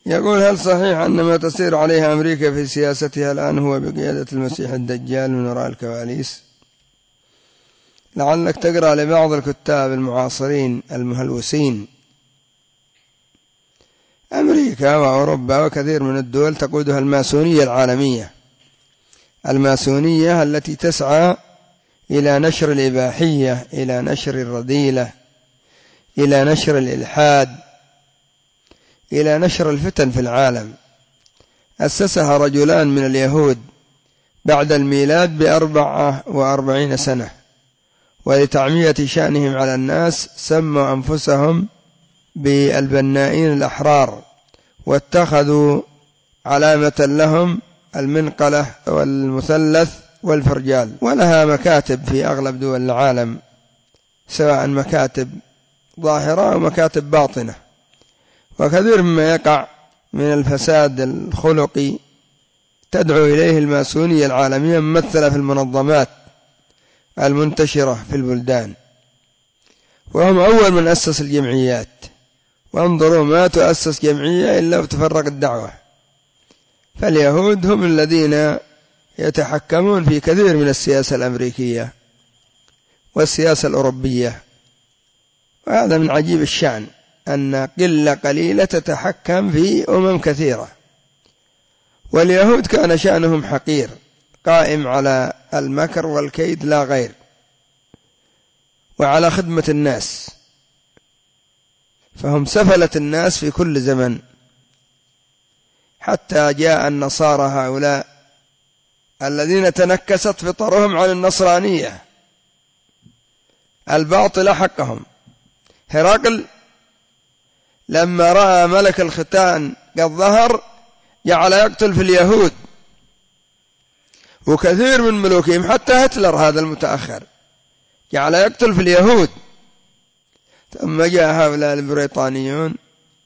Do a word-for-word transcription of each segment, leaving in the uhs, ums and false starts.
يقول: هل صحيح أن ما تسير عليها أمريكا في سياستها الآن هو بقيادة المسيح الدجال من وراء الكواليس؟ لعلك تقرأ لبعض الكتاب المعاصرين المهلوسين. أمريكا وأوروبا وكثير من الدول تقودها الماسونية العالمية، الماسونية التي تسعى إلى نشر الإباحية، إلى نشر الرذيلة، إلى نشر الإلحاد، إلى نشر الفتن في العالم. أسسها رجلان من اليهود بعد الميلاد بأربعة وأربعين سنة، ولتعمية شأنهم على الناس سموا أنفسهم بالبنائين الأحرار، واتخذوا علامة لهم المنقلة والمثلث والفرجال، ولها مكاتب في أغلب دول العالم، سواء مكاتب ظاهرة أو مكاتب باطنة. وكثير مما يقع من الفساد الخلقي تدعو إليه الماسونية العالمية، ممثلة في المنظمات المنتشرة في البلدان، وهم أول من أسس الجمعيات. وانظروا ما تؤسس جمعية إلا وتفرق الدعوة. فاليهود هم الذين يتحكمون في كثير من السياسة الأمريكية والسياسة الأوروبية، وهذا من عجيب الشأن أن قلة قليلة تتحكم في أمم كثيرة. واليهود كان شأنهم حقير، قائم على المكر والكيد لا غير، وعلى خدمة الناس، فهم سفلة الناس في كل زمن، حتى جاء النصارى هؤلاء الذين تنكست فطرهم عن النصرانية الباطلة حقهم. هرقل لما رأى ملك الختان قد ظهر جعل يقتل في اليهود، وكثير من ملوكهم، حتى هتلر هذا المتأخر جعل يقتل في اليهود. ثم جاء هؤلاء البريطانيون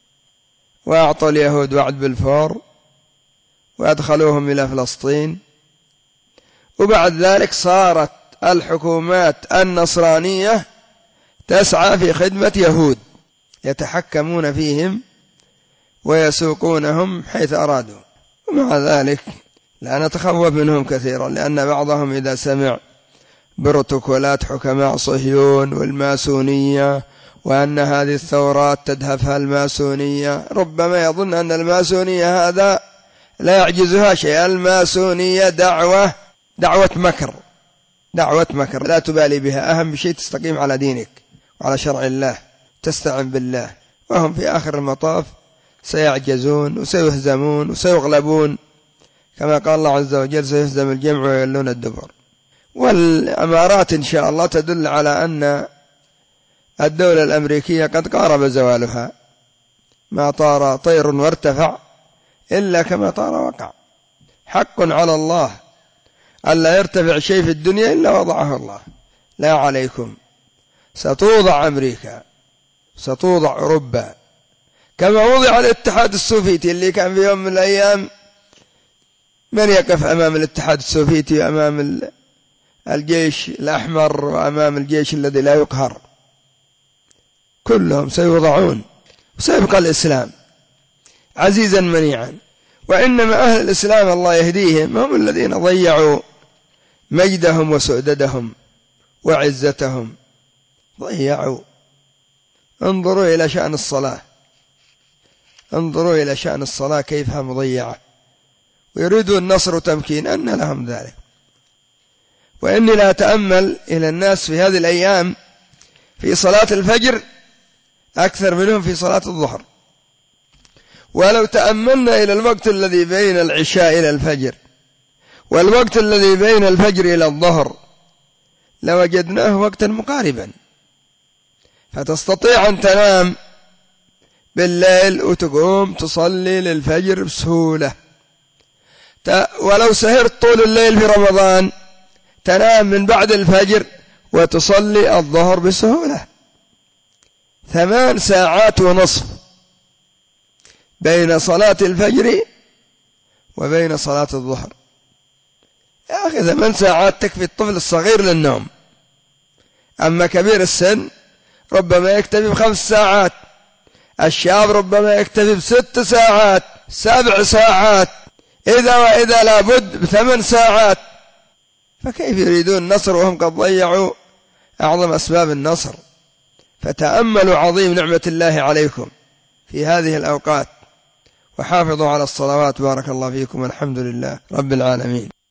وأعطوا اليهود وعد بالفور وأدخلوهم إلى فلسطين، وبعد ذلك صارت الحكومات النصرانية تسعى في خدمة يهود، يتحكمون فيهم ويسوقونهم حيث أرادوا. ومع ذلك لا نتخوف منهم كثيرا، لأن بعضهم إذا سمع بروتوكولات حكماء صهيون والماسونية وأن هذه الثورات تدهفها الماسونية، ربما يظن أن الماسونية هذا لا يعجزها شيء. الماسونية دعوة دعوة مكر، دعوة مكر لا تبالي بها. أهم شيء تستقيم على دينك وعلى شرع الله، تستعن بالله، وهم في آخر المطاف سيعجزون وسيهزمون وسيغلبون، كما قال الله عز وجل: سيهزم الجمع ويولون الدبر. والأمارات إن شاء الله تدل على أن الدولة الأمريكية قد قارب زوالها. ما طار طير وارتفع إلا كما طار وقع. حق على الله ألا يرتفع شيء في الدنيا إلا وضعه الله. لا عليكم، ستوضع أمريكا، ستوضع أوروبا، كما وضع الاتحاد السوفيتي اللي كان في يوم من الأيام من يقف أمام الاتحاد السوفيتي، أمام الجيش الأحمر وأمام الجيش الذي لا يقهر. كلهم سيوضعون، وسيبقى الإسلام عزيزا منيعا. وإنما أهل الإسلام الله يهديهم هم الذين ضيعوا مجدهم وسؤددهم وعزتهم، ضيعوا. انظروا إلى شأن الصلاة، انظروا إلى شأن الصلاة كيفها مضيعة، ويريدوا النصر وتمكين، أن لهم ذلك. وإني لا أتأمل إلى الناس في هذه الأيام في صلاة الفجر أكثر منهم في صلاة الظهر. ولو تأملنا إلى الوقت الذي بين العشاء إلى الفجر والوقت الذي بين الفجر إلى الظهر لوجدناه وقتا مقاربا، فتستطيع أن تنام بالليل وتقوم تصلي للفجر بسهولة. ولو سهرت طول الليل في رمضان تنام من بعد الفجر وتصلي الظهر بسهولة. ثمان ساعات ونصف بين صلاة الفجر وبين صلاة الظهر. يا أخي ثمان ساعات تكفي الطفل الصغير للنوم، أما كبير السن ربما يكتفي بخمس ساعات. الشاب ربما يكتفي بست ساعات سبع ساعات إذا وإذا لابد بثمان ساعات، فكيف يريدون النصر وهم قد ضيعوا أعظم أسباب النصر؟ فتأملوا عظيم نعمة الله عليكم في هذه الأوقات، وحافظوا على الصلوات. بارك الله فيكم، والحمد لله رب العالمين.